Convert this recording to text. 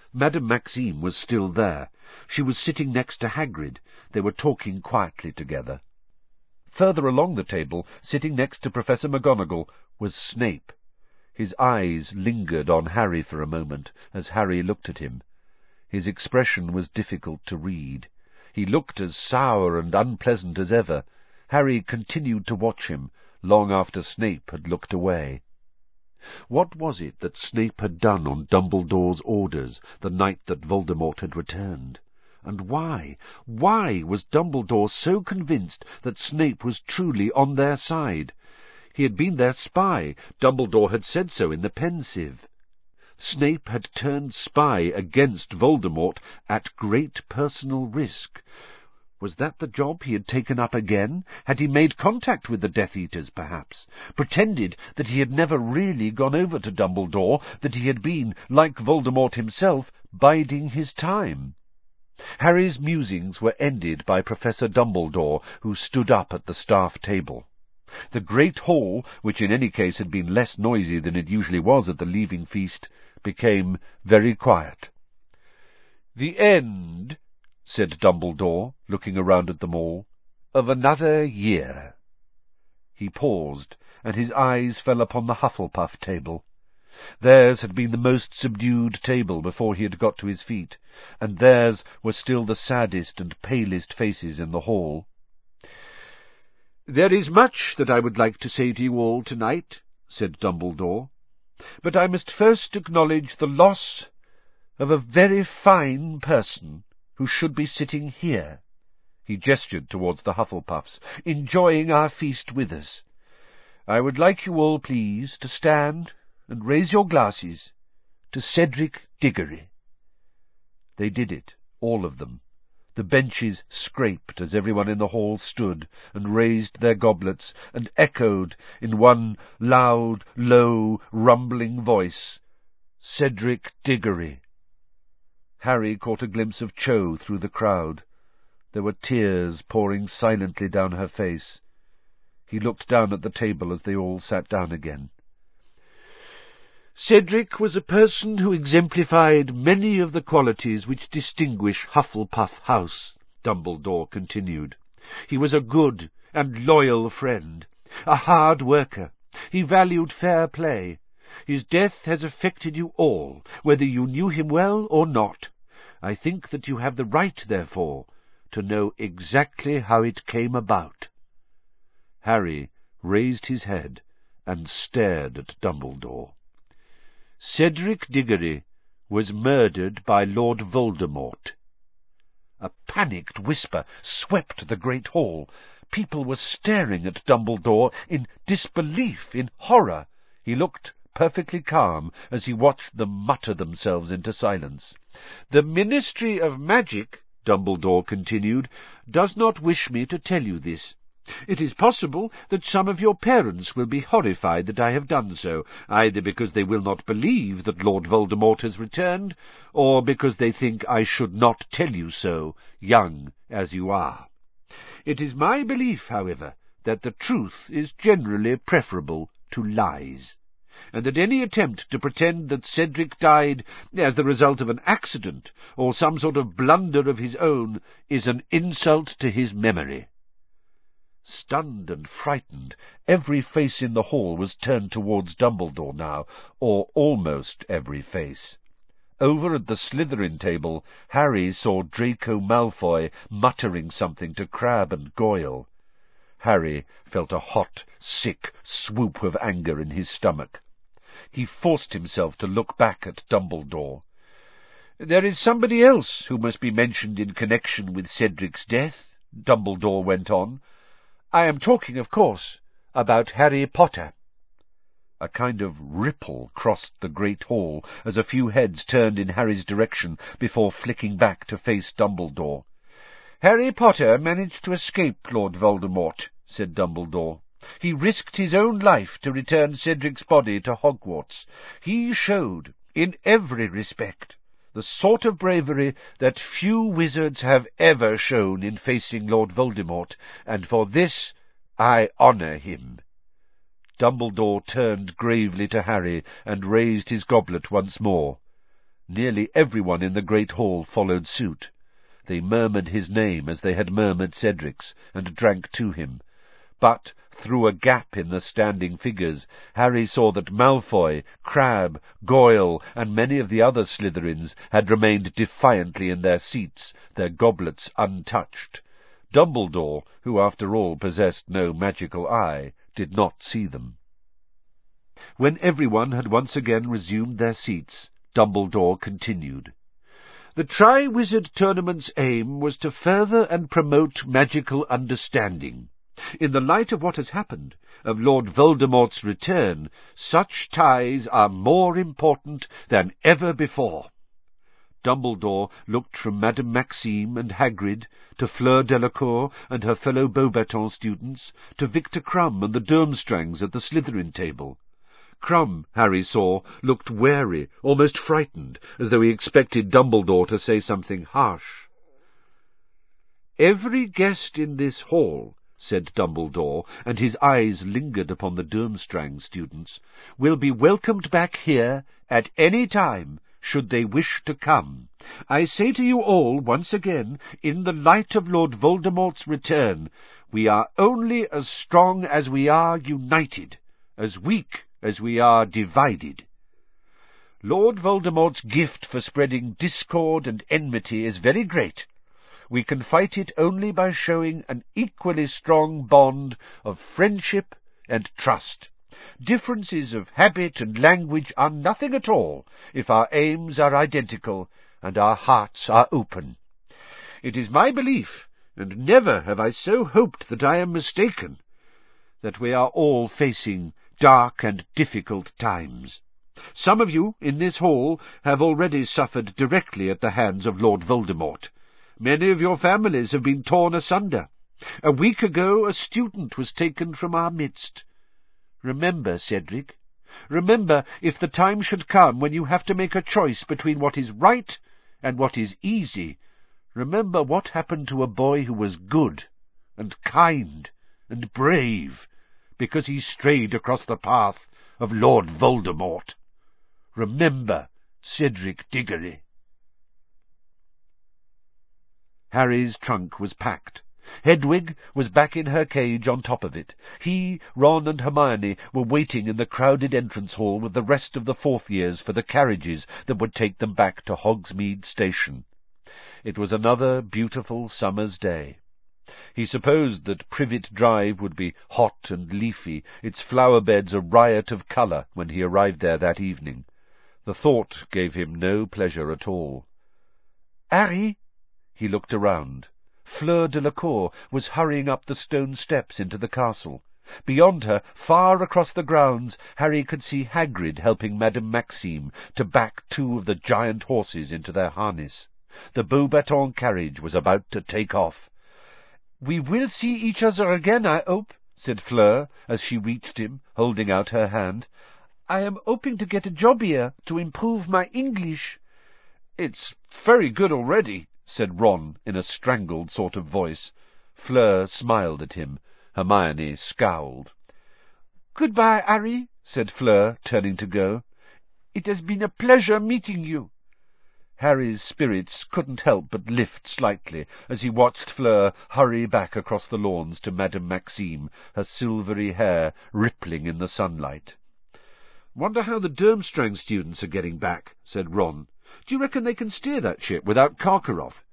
Madame Maxime was still there. She was sitting next to Hagrid. They were talking quietly together. Further along the table, sitting next to Professor McGonagall, was Snape. His eyes lingered on Harry for a moment, as Harry looked at him. His expression was difficult to read. He looked as sour and unpleasant as ever. Harry continued to watch him, long after Snape had looked away. What was it that Snape had done on Dumbledore's orders the night that Voldemort had returned? And why was Dumbledore so convinced that Snape was truly on their side? He had been their spy. Dumbledore had said so in the Pensieve. Snape had turned spy against Voldemort at great personal risk. Was that the job he had taken up again? Had he made contact with the Death Eaters, perhaps? Pretended that he had never really gone over to Dumbledore, that he had been, like Voldemort himself, biding his time? Harry's musings were ended by Professor Dumbledore, who stood up at the staff table. The great hall, which in any case had been less noisy than it usually was at the leaving feast, became very quiet. "The end," said Dumbledore, looking around at them all, "of another year." He paused, and his eyes fell upon the Hufflepuff table. Theirs had been the most subdued table before he had got to his feet, and theirs were still the saddest and palest faces in the hall. "There is much that I would like to say to you all tonight," said Dumbledore, "but I must first acknowledge the loss of a very fine person who should be sitting here." He gestured towards the Hufflepuffs, "enjoying our feast with us. I would like you all, please, to stand and raise your glasses to Cedric Diggory." They did it, all of them. The benches scraped as everyone in the hall stood and raised their goblets and echoed in one loud, low, rumbling voice, "Cedric Diggory." Harry caught a glimpse of Cho through the crowd. There were tears pouring silently down her face. He looked down at the table as they all sat down again. "Cedric was a person who exemplified many of the qualities which distinguish Hufflepuff House," Dumbledore continued. "He was a good and loyal friend, a hard worker. He valued fair play. His death has affected you all, whether you knew him well or not. I think that you have the right, therefore, to know exactly how it came about." Harry raised his head and stared at Dumbledore. "Cedric Diggory was murdered by Lord Voldemort." A panicked whisper swept the great hall. People were staring at Dumbledore in disbelief, in horror. He looked perfectly calm as he watched them mutter themselves into silence. "The Ministry of Magic," Dumbledore continued, "does not wish me to tell you this. It is possible that some of your parents will be horrified that I have done so, either because they will not believe that Lord Voldemort has returned, or because they think I should not tell you so, young as you are. It is my belief, however, that the truth is generally preferable to lies, and that any attempt to pretend that Cedric died as the result of an accident or some sort of blunder of his own is an insult to his memory." Stunned and frightened, every face in the hall was turned towards Dumbledore now, or almost every face. Over at the Slytherin table, Harry saw Draco Malfoy muttering something to Crabbe and Goyle. Harry felt a hot, sick swoop of anger in his stomach. He forced himself to look back at Dumbledore. "There is somebody else who must be mentioned in connection with Cedric's death," Dumbledore went on. "I am talking, of course, about Harry Potter." A kind of ripple crossed the great hall as a few heads turned in Harry's direction before flicking back to face Dumbledore. "Harry Potter managed to escape Lord Voldemort," said Dumbledore. "He risked his own life to return Cedric's body to Hogwarts. He showed, in every respect, the sort of bravery that few wizards have ever shown in facing Lord Voldemort, and for this I honour him." Dumbledore turned gravely to Harry and raised his goblet once more. Nearly everyone in the great hall followed suit. They murmured his name as they had murmured Cedric's, and drank to him. But through a gap in the standing figures, Harry saw that Malfoy, Crabbe, Goyle, and many of the other Slytherins had remained defiantly in their seats, their goblets untouched. Dumbledore, who after all possessed no magical eye, did not see them. When everyone had once again resumed their seats, Dumbledore continued. The Triwizard Tournament's aim was to further and promote magical understanding. In the light of what has happened, of Lord Voldemort's return, such ties are more important than ever before. Dumbledore looked from Madame Maxime and Hagrid, to Fleur Delacour and her fellow Beauxbaton students, to Victor Crumb and the Durmstrangs at the Slytherin table. Crumb, Harry saw, looked wary, almost frightened, as though he expected Dumbledore to say something harsh. "Every guest in this hall," said Dumbledore, and his eyes lingered upon the Durmstrang students, "will be welcomed back here at any time, should they wish to come. I say to you all, once again, in the light of Lord Voldemort's return, we are only as strong as we are united, as weak as we are divided. Lord Voldemort's gift for spreading discord and enmity is very great. We can fight it only by showing an equally strong bond of friendship and trust. Differences of habit and language are nothing at all if our aims are identical and our hearts are open. It is my belief, and never have I so hoped that I am mistaken, that we are all facing dark and difficult times. Some of you in this hall have already suffered directly at the hands of Lord Voldemort. Many of your families have been torn asunder. A week ago a student was taken from our midst. Remember, Cedric, remember, if the time should come when you have to make a choice between what is right and what is easy, remember what happened to a boy who was good and kind and brave, because he strayed across the path of Lord Voldemort. Remember Cedric Diggory." Harry's trunk was packed. Hedwig was back in her cage on top of it. He, Ron, and Hermione were waiting in the crowded entrance hall with the rest of the fourth years for the carriages that would take them back to Hogsmeade Station. It was another beautiful summer's day. He supposed that Privet Drive would be hot and leafy, its flower-beds a riot of colour, when he arrived there that evening. The thought gave him no pleasure at all. "Harry!" He looked around. Fleur Delacour was hurrying up the stone steps into the castle. Beyond her, far across the grounds, Harry could see Hagrid helping Madame Maxime to back two of the giant horses into their harness. The Beauxbaton carriage was about to take off. "We will see each other again, I hope," said Fleur, as she reached him, holding out her hand. "I am hoping to get a job here to improve my English." "It's very good already," said Ron in a strangled sort of voice. Fleur smiled at him. Hermione scowled. "Goodbye, Harry," said Fleur, turning to go. "It has been a pleasure meeting you." Harry's spirits couldn't help but lift slightly as he watched Fleur hurry back across the lawns to Madame Maxime, her silvery hair rippling in the sunlight. "Wonder how the Durmstrang students are getting back," said Ron. "Do you reckon they can steer that ship without Karkaroff?